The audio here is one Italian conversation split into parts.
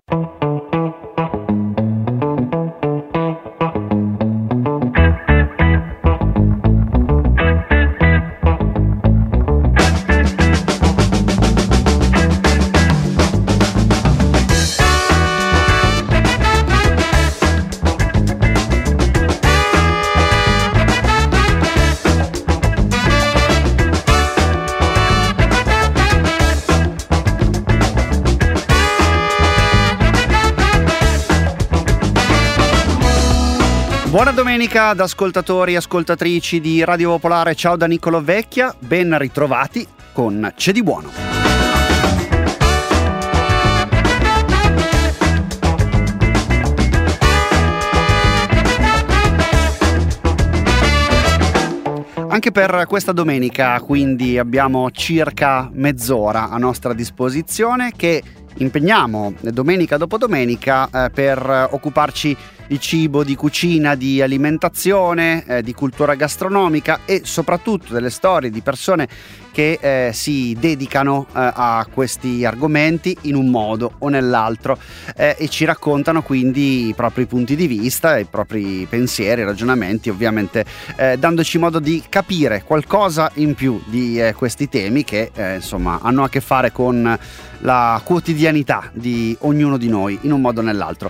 Buona domenica ad ascoltatori e ascoltatrici di Radio Popolare, ciao da Niccolò Vecchia, ben ritrovati con C'è di buono. Anche per questa domenica quindi abbiamo circa mezz'ora a nostra disposizione che impegniamo domenica dopo domenica per occuparci di cibo, di cucina, di alimentazione, di cultura gastronomica e soprattutto delle storie di persone che si dedicano a questi argomenti in un modo o nell'altro e ci raccontano quindi i propri punti di vista, i propri pensieri, ragionamenti, ovviamente dandoci modo di capire qualcosa in più di questi temi che insomma hanno a che fare con la quotidianità di ognuno di noi in un modo o nell'altro.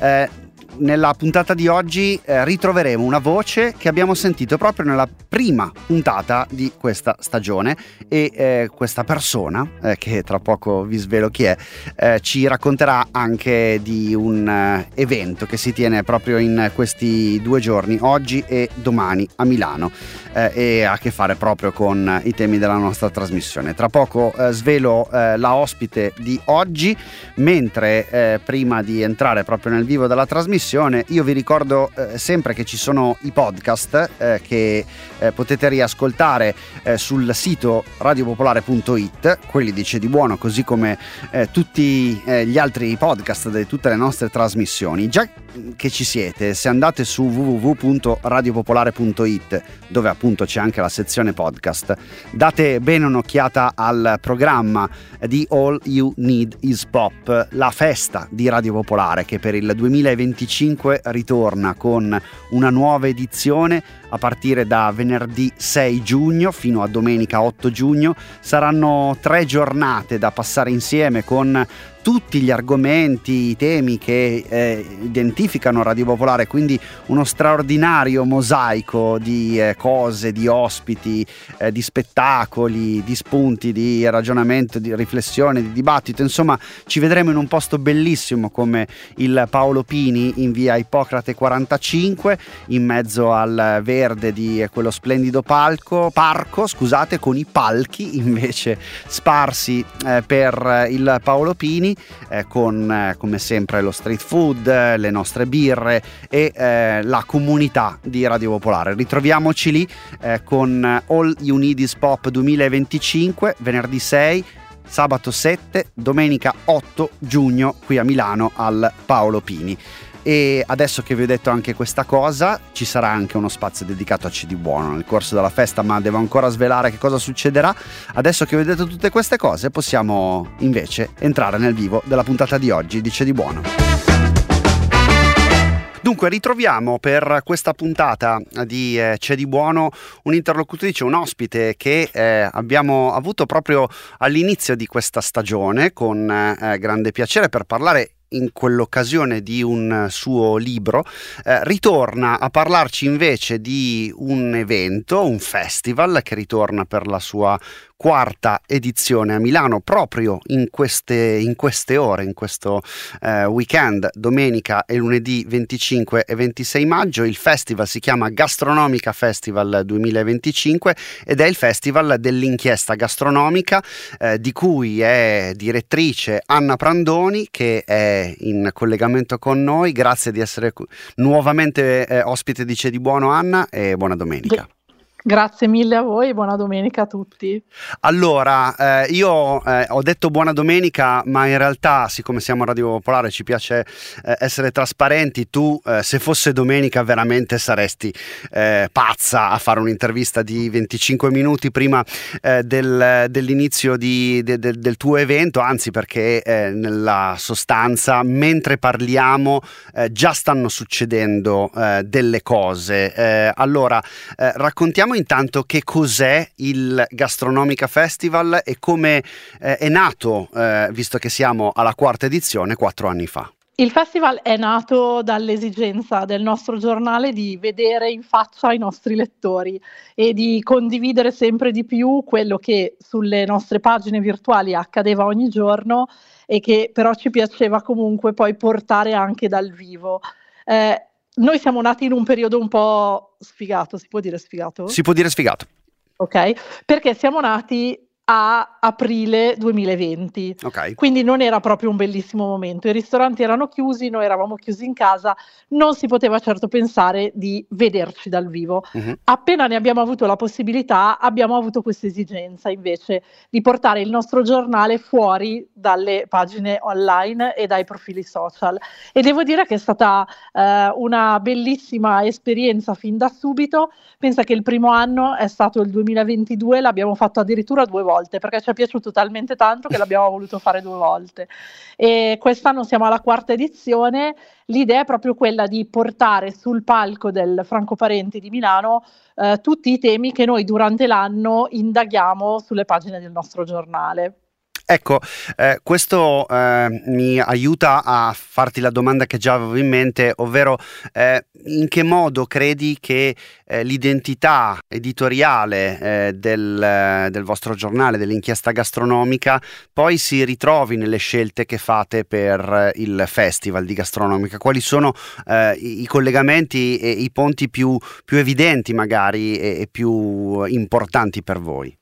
Nella puntata di oggi ritroveremo una voce che abbiamo sentito proprio nella prima puntata di questa stagione e questa persona, che tra poco vi svelo chi è, ci racconterà anche di un evento che si tiene proprio in questi 2 giorni, oggi e domani a Milano, e ha a che fare proprio con i temi della nostra trasmissione. Tra poco svelo la ospite di oggi, mentre prima di entrare proprio nel vivo della trasmissione io vi ricordo sempre che ci sono i podcast che potete riascoltare sul sito radiopopolare.it, quelli di C'è di buono, così come tutti gli altri podcast di tutte le nostre trasmissioni. Già che ci siete, se andate su www.radiopopolare.it, dove appunto c'è anche la sezione podcast, date bene un'occhiata al programma di All You Need Is Pop, la festa di Radio Popolare che per il 2025 ritorna con una nuova edizione a partire da venerdì 6 giugno fino a domenica 8 giugno. Saranno 3 giornate da passare insieme con tutti gli argomenti, i temi che identificano Radio Popolare, quindi uno straordinario mosaico di cose, di ospiti, di spettacoli, di spunti, di ragionamento, di riflessione, di dibattito. Insomma, ci vedremo in un posto bellissimo come il Paolo Pini in via Ippocrate 45, in mezzo al verde di quello splendido parco, con i palchi invece sparsi per il Paolo Pini, con come sempre lo street food, le nostre birre e la comunità di Radio Popolare. Ritroviamoci lì con All You Need Is Pop 2025, venerdì 6, sabato 7, domenica 8 giugno qui a Milano al Paolo Pini. E adesso che vi ho detto anche questa cosa, ci sarà anche uno spazio dedicato a C'è di buono nel corso della festa, ma devo ancora svelare che cosa succederà. Adesso che vi ho detto tutte queste cose, possiamo invece entrare nel vivo della puntata di oggi di C'è di buono. Dunque ritroviamo per questa puntata di C'è di buono un'interlocutrice, un ospite che abbiamo avuto proprio all'inizio di questa stagione con grande piacere per parlare in quell'occasione di un suo libro. Ritorna a parlarci invece di un evento, un festival che ritorna per la sua 4ª edizione a Milano proprio in queste ore, in questo weekend, domenica e lunedì 25 e 26 maggio. Il festival si chiama Gastronomica Festival 2025 ed è il festival dell'inchiesta gastronomica di cui è direttrice Anna Prandoni, che è in collegamento con noi. Grazie di essere nuovamente ospite di C'è di buono, Anna, e buona domenica. Grazie mille a voi, buona domenica a tutti. Allora, io ho detto buona domenica, ma in realtà, siccome siamo a Radio Popolare, ci piace essere trasparenti. Tu, se fosse domenica, veramente saresti pazza a fare un'intervista di 25 minuti prima dell'inizio del tuo evento, anzi, perché nella sostanza, mentre parliamo, già stanno succedendo delle cose. Allora, raccontiamo intanto che cos'è il Gastronomica Festival e come è nato, visto che siamo alla quarta edizione, 4 anni fa. Il festival è nato dall'esigenza del nostro giornale di vedere in faccia i nostri lettori e di condividere sempre di più quello che sulle nostre pagine virtuali accadeva ogni giorno e che però ci piaceva comunque poi portare anche dal vivo. Noi siamo nati in un periodo un po' sfigato, si può dire sfigato? Si può dire sfigato. Ok, perché siamo nati a aprile 2020, Ok. quindi non era proprio un bellissimo momento. I ristoranti erano chiusi, noi eravamo chiusi in casa, non si poteva certo pensare di vederci dal vivo. Mhm. Appena ne abbiamo avuto la possibilità, abbiamo avuto questa esigenza invece di portare il nostro giornale fuori dalle pagine online e dai profili social. E devo dire che è stata una bellissima esperienza fin da subito. Pensa che il primo anno è stato il 2022, l'abbiamo fatto addirittura 2 volte, perché ci è piaciuto talmente tanto che l'abbiamo voluto fare 2 volte. E quest'anno siamo alla quarta edizione. L'idea è proprio quella di portare sul palco del Franco Parenti di Milano tutti i temi che noi durante l'anno indaghiamo sulle pagine del nostro giornale. Ecco, questo mi aiuta a farti la domanda che già avevo in mente, ovvero in che modo credi che l'identità editoriale del vostro giornale, dell'inchiesta gastronomica, poi si ritrovi nelle scelte che fate per il Festival di Gastronomica? Quali sono i collegamenti e i ponti più evidenti magari e più importanti per voi?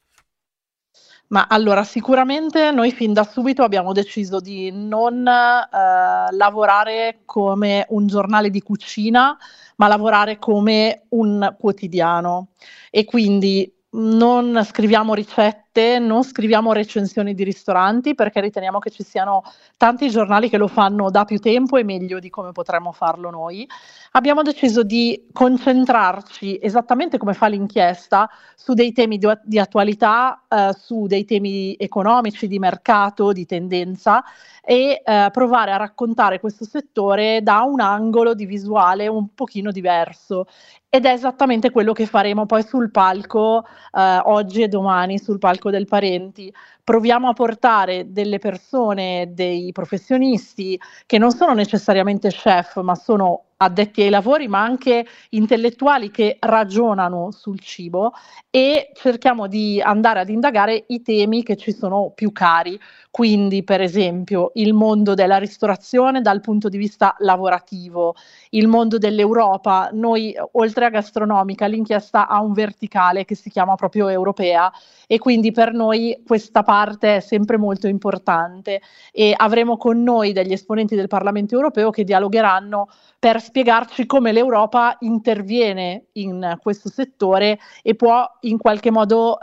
Ma allora, sicuramente noi fin da subito abbiamo deciso di non lavorare come un giornale di cucina, ma lavorare come un quotidiano. E quindi non scriviamo ricette, non scriviamo recensioni di ristoranti, perché riteniamo che ci siano tanti giornali che lo fanno da più tempo e meglio di come potremmo farlo noi. Abbiamo deciso di concentrarci, esattamente come fa l'inchiesta, su dei temi di attualità, su dei temi economici, di mercato, di tendenza e provare a raccontare questo settore da un angolo di visuale un pochino diverso. Ed è esattamente quello che faremo poi sul palco oggi e domani, sul palco del Parenti. Proviamo a portare delle persone, dei professionisti che non sono necessariamente chef, ma sono addetti ai lavori, ma anche intellettuali che ragionano sul cibo e cerchiamo di andare ad indagare i temi che ci sono più cari. Quindi, per esempio, il mondo della ristorazione dal punto di vista lavorativo, il mondo dell'Europa. Noi, oltre a gastronomica, l'inchiesta ha un verticale che si chiama proprio europea e quindi per noi questa parte è sempre molto importante e avremo con noi degli esponenti del Parlamento europeo che dialogheranno per spiegarci come l'Europa interviene in questo settore e può in qualche modo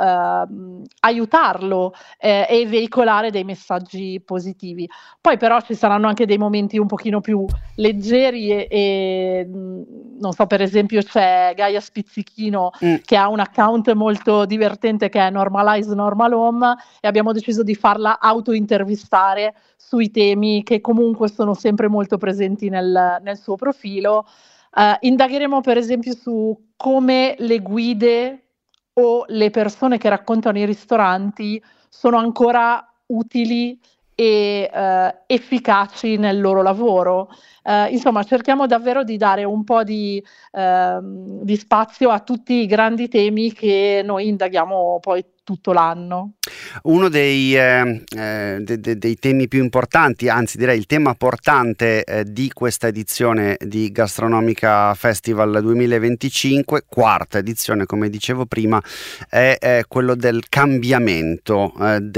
aiutarlo e veicolare dei messaggi positivi. Poi però ci saranno anche dei momenti un pochino più leggeri e non so, per esempio c'è Gaia Spizzichino che ha un account molto divertente che è Normalize Normal Home e abbiamo deciso di farla autointervistare sui temi che comunque sono sempre molto presenti nel suo profilo. Indagheremo per esempio su come le guide o le persone che raccontano i ristoranti sono ancora utili e efficaci nel loro lavoro. Insomma, cerchiamo davvero di dare un po' di spazio a tutti i grandi temi che noi indaghiamo poi tutto l'anno. Uno dei temi più importanti, anzi direi il tema portante di questa edizione di Gastronomica Festival 2025, quarta edizione come dicevo prima, è quello del cambiamento,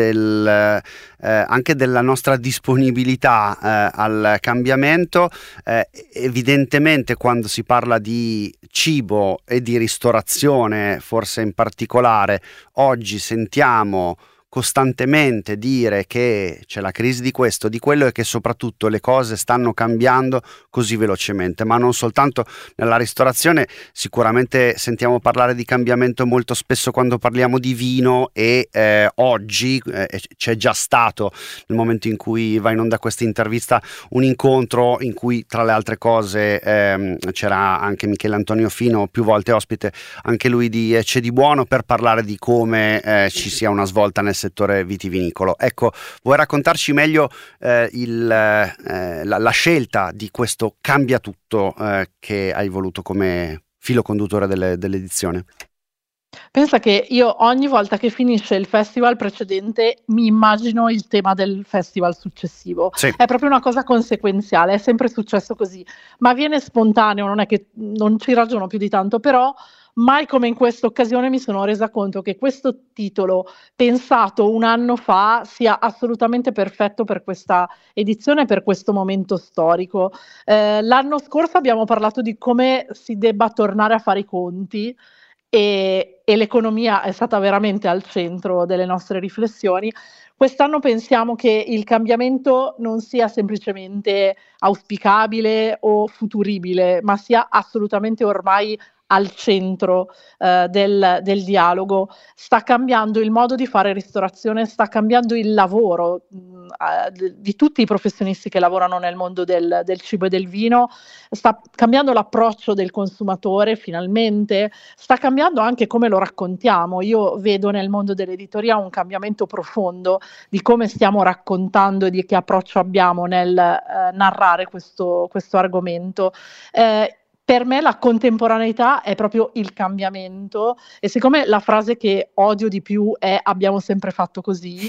anche della nostra disponibilità al cambiamento. Evidentemente quando si parla di cibo e di ristorazione, forse in particolare, oggi sentiamo costantemente dire che c'è la crisi di questo, di quello, e che soprattutto le cose stanno cambiando così velocemente, ma non soltanto nella ristorazione. Sicuramente sentiamo parlare di cambiamento molto spesso quando parliamo di vino, e oggi c'è già stato, nel momento in cui va in onda questa intervista, un incontro in cui tra le altre cose c'era anche Michele Antonio Fino, più volte ospite anche lui di C'è di Buono, per parlare di come ci sia una svolta nel settore vitivinicolo. Ecco, vuoi raccontarci meglio la scelta di questo cambia tutto che hai voluto come filo conduttore dell'edizione? Pensa che io ogni volta che finisce il festival precedente mi immagino il tema del festival successivo. Sì. È proprio una cosa conseguenziale, è sempre successo così, ma viene spontaneo, non è che non ci ragiono più di tanto, però mai come in questa occasione mi sono resa conto che questo titolo, pensato un anno fa, sia assolutamente perfetto per questa edizione, per questo momento storico. L'anno scorso abbiamo parlato di come si debba tornare a fare i conti, e l'economia è stata veramente al centro delle nostre riflessioni. Quest'anno pensiamo che il cambiamento non sia semplicemente auspicabile o futuribile, ma sia assolutamente ormai al centro del dialogo. Sta cambiando il modo di fare ristorazione, sta cambiando il lavoro di tutti i professionisti che lavorano nel mondo del cibo e del vino, sta cambiando l'approccio del consumatore finalmente, sta cambiando anche come lo raccontiamo. Io vedo nel mondo dell'editoria un cambiamento profondo di come stiamo raccontando e di che approccio abbiamo nel narrare questo argomento. Per me la contemporaneità è proprio il cambiamento, e siccome la frase che odio di più è "abbiamo sempre fatto così",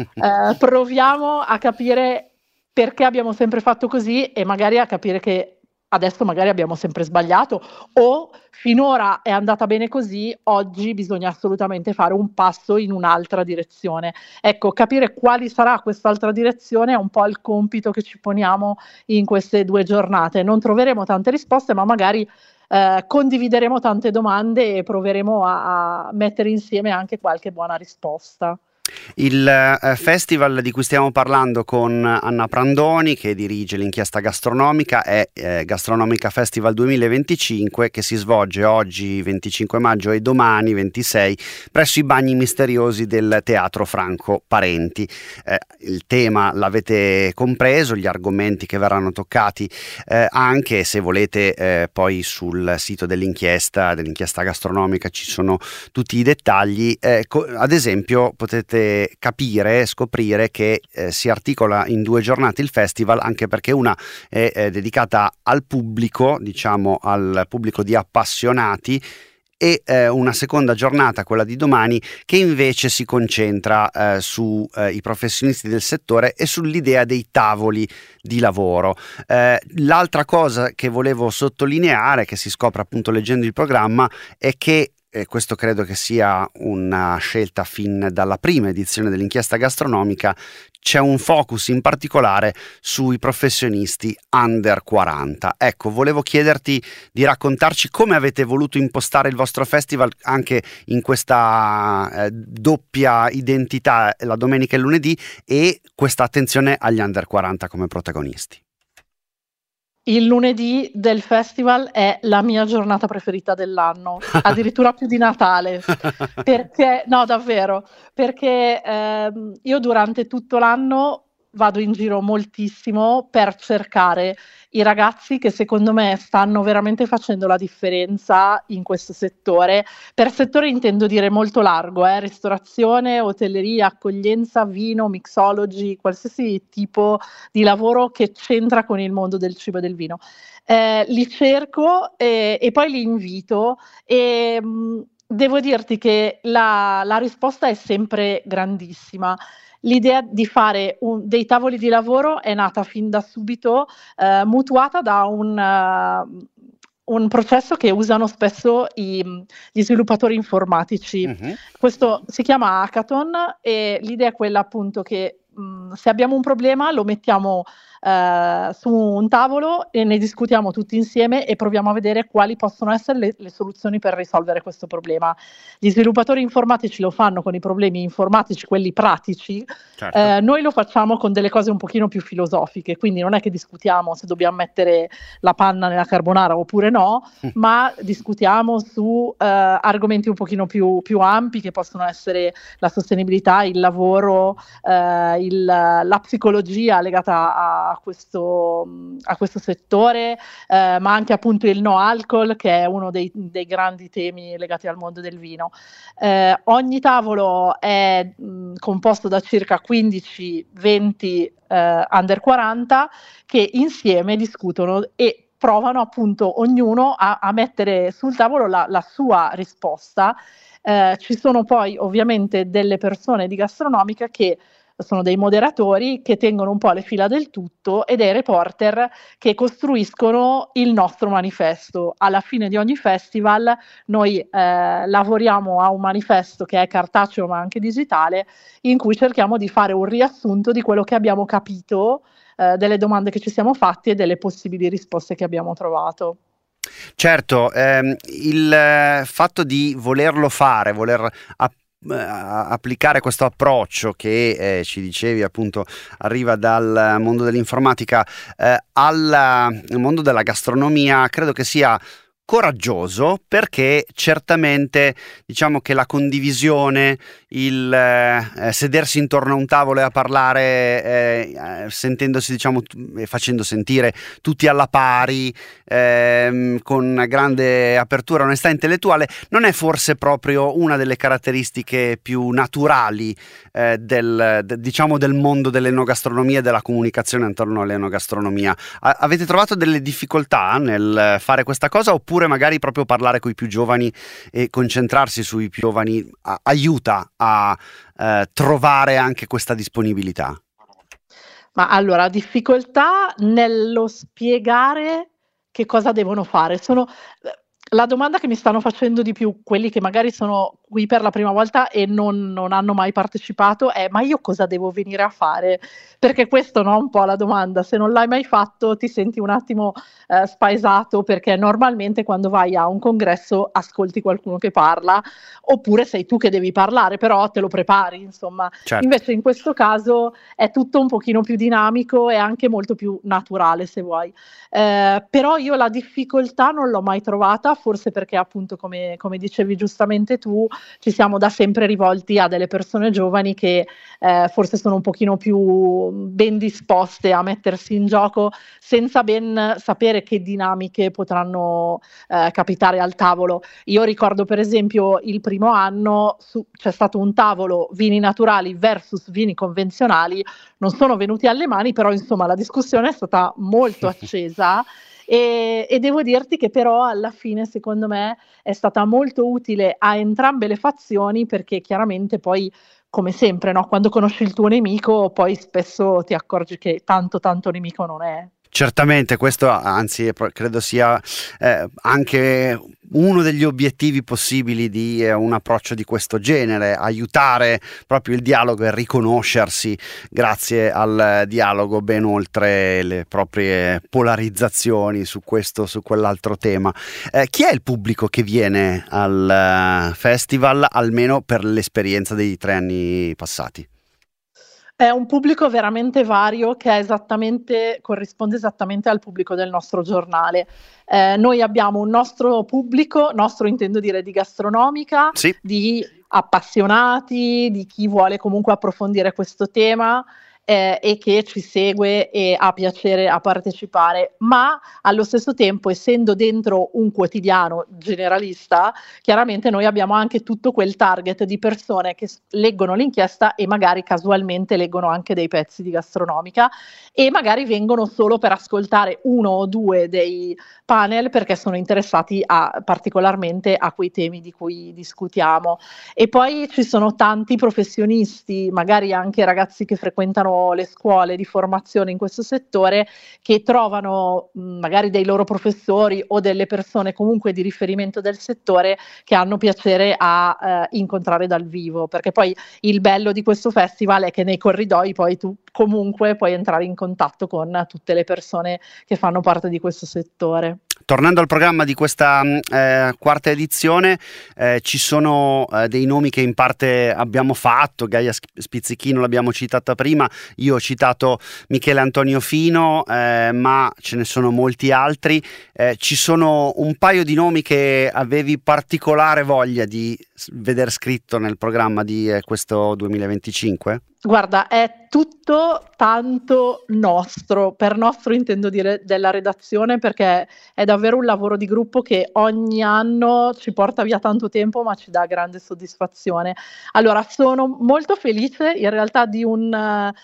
proviamo a capire perché abbiamo sempre fatto così, e magari a capire che adesso magari abbiamo sempre sbagliato, o finora è andata bene così, oggi bisogna assolutamente fare un passo in un'altra direzione. Ecco, capire quali sarà quest'altra direzione è un po' il compito che ci poniamo in queste 2 giornate. Non troveremo tante risposte, ma magari condivideremo tante domande e proveremo a mettere insieme anche qualche buona risposta. Il festival di cui stiamo parlando con Anna Prandoni, che dirige l'Inchiesta Gastronomica, è Gastronomica Festival 2025, che si svolge oggi 25 maggio e domani 26 presso i Bagni Misteriosi del Teatro Franco Parenti. Il tema l'avete compreso, gli argomenti che verranno toccati, anche se volete poi sul sito dell'Inchiesta Gastronomica ci sono tutti i dettagli. Ad esempio potete capire, scoprire che si articola in 2 giornate il festival, anche perché una è dedicata al pubblico, diciamo al pubblico di appassionati, e una seconda giornata, quella di domani, che invece si concentra sui professionisti del settore e sull'idea dei tavoli di lavoro. L'altra cosa che volevo sottolineare, che si scopre appunto leggendo il programma, è che questo credo che sia una scelta fin dalla prima edizione dell'Inchiesta Gastronomica, c'è un focus in particolare sui professionisti under 40. Ecco, volevo chiederti di raccontarci come avete voluto impostare il vostro festival anche in questa doppia identità, la domenica e il lunedì, e questa attenzione agli under 40 come protagonisti. Il lunedì del festival è la mia giornata preferita dell'anno, addirittura più di Natale, perché no, davvero, perché io durante tutto l'anno vado in giro moltissimo per cercare i ragazzi che secondo me stanno veramente facendo la differenza in questo settore. Per settore intendo dire molto largo, ristorazione, hotelleria, accoglienza, vino, mixology, qualsiasi tipo di lavoro che c'entra con il mondo del cibo e del vino. Li cerco e poi li invito, e Devo dirti che la risposta è sempre grandissima. L'idea di fare dei tavoli di lavoro è nata fin da subito, mutuata da un processo che usano spesso gli sviluppatori informatici. Mhm. Questo si chiama hackathon e l'idea è quella appunto che se abbiamo un problema lo mettiamo su un tavolo e ne discutiamo tutti insieme e proviamo a vedere quali possono essere le soluzioni per risolvere questo problema. Gli sviluppatori informatici lo fanno con i problemi informatici, quelli pratici. Certo. Noi lo facciamo con delle cose un pochino più filosofiche, quindi non è che discutiamo se dobbiamo mettere la panna nella carbonara oppure no, ma discutiamo su argomenti un pochino più ampi, che possono essere la sostenibilità, il lavoro, la psicologia legata a questo settore, ma anche appunto il no alcol, che è uno dei grandi temi legati al mondo del vino. Ogni tavolo è composto da circa 15-20 under 40 che insieme discutono e provano appunto ognuno a mettere sul tavolo la sua risposta. Ci sono poi ovviamente delle persone di gastronomica che sono dei moderatori che tengono un po' le fila del tutto e dei reporter che costruiscono il nostro manifesto. Alla fine di ogni festival noi lavoriamo a un manifesto che è cartaceo ma anche digitale, in cui cerchiamo di fare un riassunto di quello che abbiamo capito, delle domande che ci siamo fatti e delle possibili risposte che abbiamo trovato. Certo, il fatto di volerlo fare, voler applicare questo approccio che ci dicevi appunto arriva dal mondo dell'informatica al mondo della gastronomia, credo che sia coraggioso, perché certamente diciamo che la condivisione, il sedersi intorno a un tavolo e a parlare sentendosi, diciamo, e facendo sentire tutti alla pari, con grande apertura, onestà intellettuale, non è forse proprio una delle caratteristiche più naturali diciamo del mondo dell'enogastronomia e della comunicazione intorno all'enogastronomia. Avete trovato delle difficoltà nel fare questa cosa, oppure magari proprio parlare con i più giovani e concentrarsi sui più giovani aiuta a trovare anche questa disponibilità? Ma allora, difficoltà nello spiegare che cosa devono fare. La domanda che mi stanno facendo di più quelli che magari sono qui per la prima volta e non hanno mai partecipato è: ma io cosa devo venire a fare? Perché questo, no, un po' la domanda. Se non l'hai mai fatto ti senti un attimo spaesato, perché normalmente quando vai a un congresso ascolti qualcuno che parla, oppure sei tu che devi parlare, però te lo prepari, insomma. Certo. Invece in questo caso è tutto un pochino più dinamico e anche molto più naturale, se vuoi. Però io la difficoltà non l'ho mai trovata, forse perché appunto, come dicevi giustamente tu, ci siamo da sempre rivolti a delle persone giovani che forse sono un pochino più ben disposte a mettersi in gioco senza ben sapere che dinamiche potranno capitare al tavolo. Io ricordo per esempio il primo anno c'è stato un tavolo vini naturali versus vini convenzionali, non sono venuti alle mani, però insomma la discussione è stata molto accesa. E devo dirti che però alla fine, secondo me, è stata molto utile a entrambe le fazioni, perché chiaramente poi, come sempre, no, quando conosci il tuo nemico, poi spesso ti accorgi che tanto nemico non è. Certamente, questo anzi credo sia anche uno degli obiettivi possibili di un approccio di questo genere, aiutare proprio il dialogo e riconoscersi grazie al dialogo ben oltre le proprie polarizzazioni su questo, su quell'altro tema. Chi è il pubblico che viene al festival, almeno per l'esperienza dei 3 anni passati? È un pubblico veramente vario, che corrisponde esattamente al pubblico del nostro giornale. Noi abbiamo un nostro pubblico, intendo dire di gastronomica, Sì. di appassionati, di chi vuole comunque approfondire questo tema, e che ci segue e ha piacere a partecipare, ma allo stesso tempo, essendo dentro un quotidiano generalista, chiaramente noi abbiamo anche tutto quel target di persone che leggono l'inchiesta e magari casualmente leggono anche dei pezzi di gastronomica e magari vengono solo per ascoltare uno o due dei panel perché sono interessati particolarmente a quei temi di cui discutiamo. E poi ci sono tanti professionisti, magari anche ragazzi che frequentano le scuole di formazione in questo settore, che trovano magari dei loro professori o delle persone comunque di riferimento del settore che hanno piacere a incontrare dal vivo, perché poi il bello di questo festival è che nei corridoi poi tu comunque puoi entrare in contatto con tutte le persone che fanno parte di questo settore. Tornando al programma di questa quarta edizione, ci sono dei nomi che in parte abbiamo fatto. Gaia Spizzichino l'abbiamo citata prima, io ho citato Michele Antonio Fino, ma ce ne sono molti altri. Ci sono un paio di nomi che avevi particolare voglia di vedere scritto nel programma di questo 2025? Guarda, è tutto tanto nostro, per nostro intendo dire della redazione, perché è davvero un lavoro di gruppo che ogni anno ci porta via tanto tempo, ma ci dà grande soddisfazione. Allora, sono molto felice in realtà di un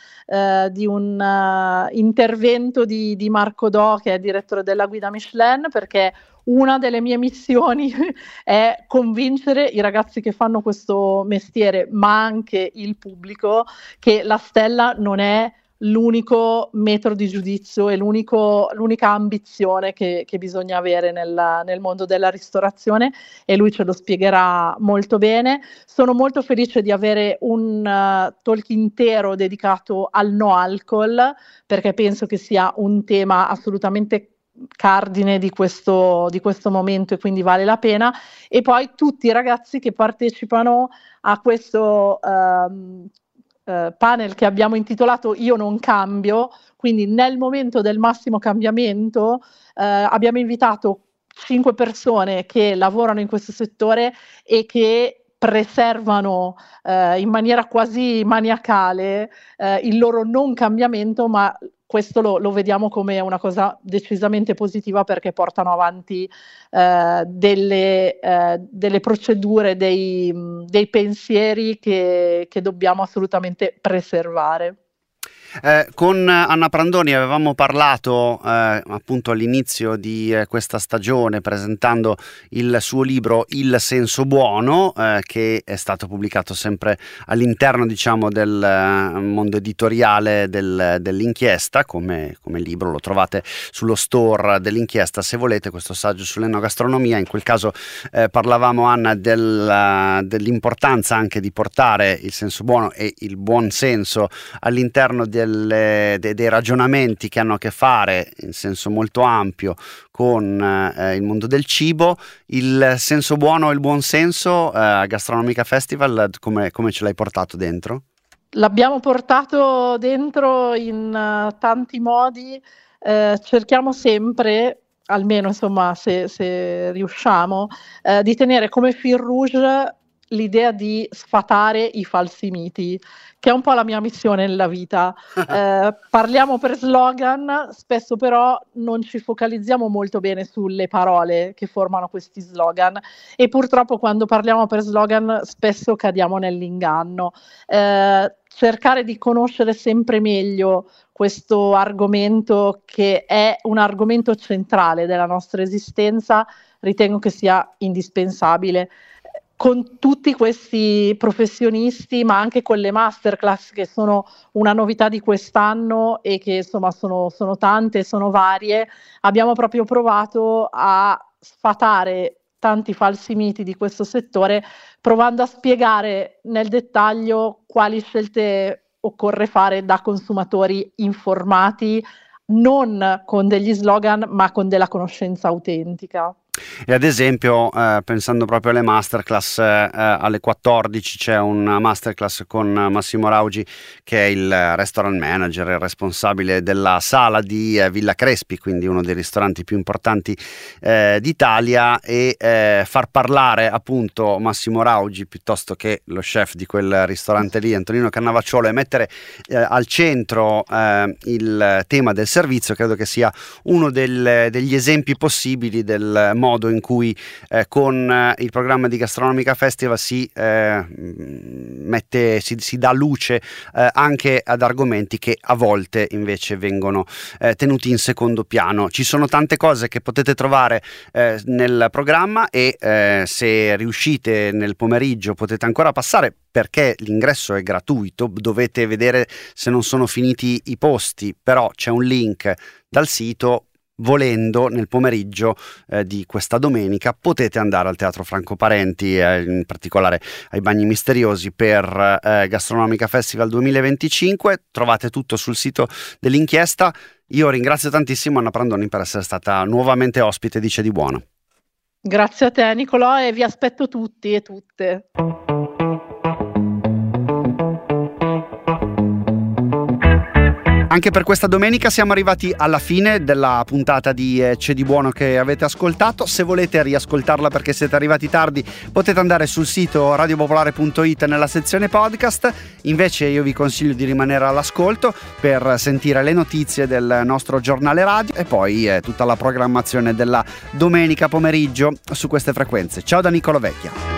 intervento di Marco Do, che è direttore della Guida Michelin, perché una delle mie missioni è convincere i ragazzi che fanno questo mestiere, ma anche il pubblico, che la stella non è l'unico metro di giudizio e l'unica ambizione che bisogna avere nel mondo della ristorazione, e lui ce lo spiegherà molto bene. Sono molto felice di avere un talk intero dedicato al no alcol, perché penso che sia un tema assolutamente cardine di questo momento e quindi vale la pena. E poi tutti i ragazzi che partecipano a questo panel che abbiamo intitolato Io non cambio, quindi nel momento del massimo cambiamento abbiamo invitato 5 persone che lavorano in questo settore e che preservano in maniera quasi maniacale il loro non cambiamento, ma questo lo vediamo come una cosa decisamente positiva, perché portano avanti delle procedure, dei pensieri che dobbiamo assolutamente preservare. Con Anna Prandoni avevamo parlato appunto all'inizio di questa stagione, presentando il suo libro Il senso buono, che è stato pubblicato sempre all'interno, diciamo, del mondo editoriale dell'Inchiesta come libro. Lo trovate sullo store dell'Inchiesta se volete, questo saggio sull'enogastronomia. In quel caso parlavamo, Anna, dell'importanza anche di portare il senso buono e il buon senso all'interno dei ragionamenti che hanno a che fare in senso molto ampio con il mondo del cibo. Il senso buono e il buon senso a Gastronomica Festival come ce l'hai portato dentro? L'abbiamo portato dentro in tanti modi, cerchiamo sempre, almeno insomma se riusciamo, di tenere come fil rouge l'idea di sfatare i falsi miti, che è un po' la mia missione nella vita. Parliamo per slogan, spesso però non ci focalizziamo molto bene sulle parole che formano questi slogan, e purtroppo quando parliamo per slogan spesso cadiamo nell'inganno. Cercare di conoscere sempre meglio questo argomento, che è un argomento centrale della nostra esistenza, ritengo che sia indispensabile. Con tutti questi professionisti, ma anche con le masterclass, che sono una novità di quest'anno e che insomma sono tante, sono varie, abbiamo proprio provato a sfatare tanti falsi miti di questo settore, provando a spiegare nel dettaglio quali scelte occorre fare da consumatori informati, non con degli slogan, ma con della conoscenza autentica. E ad esempio, pensando proprio alle masterclass, alle 14 c'è una masterclass con Massimo Raugi, che è il restaurant manager, il responsabile della sala di Villa Crespi, quindi uno dei ristoranti più importanti d'Italia, e far parlare appunto Massimo Raugi piuttosto che lo chef di quel ristorante lì, Antonino Cannavacciuolo, e mettere al centro il tema del servizio, credo che sia uno degli esempi possibili del modo in cui con il programma di Gastronomica Festival si dà luce anche ad argomenti che a volte invece vengono tenuti in secondo piano. Ci sono tante cose che potete trovare nel programma, e se riuscite nel pomeriggio potete ancora passare, perché l'ingresso è gratuito, dovete vedere se non sono finiti i posti, però c'è un link dal sito. Volendo, nel pomeriggio di questa domenica potete andare al Teatro Franco Parenti, in particolare ai Bagni Misteriosi, per Gastronomica Festival 2025. Trovate tutto sul sito dell'inchiesta. Io ringrazio tantissimo Anna Prandoni per essere stata nuovamente ospite di C'è di Buono. Grazie a te, Nicolò, e vi aspetto tutti e tutte. Anche per questa domenica siamo arrivati alla fine della puntata di C'è di Buono che avete ascoltato. Se volete riascoltarla perché siete arrivati tardi, potete andare sul sito radiopopolare.it nella sezione podcast. Invece io vi consiglio di rimanere all'ascolto per sentire le notizie del nostro giornale radio e poi tutta la programmazione della domenica pomeriggio su queste frequenze. Ciao da Niccolo Vecchia.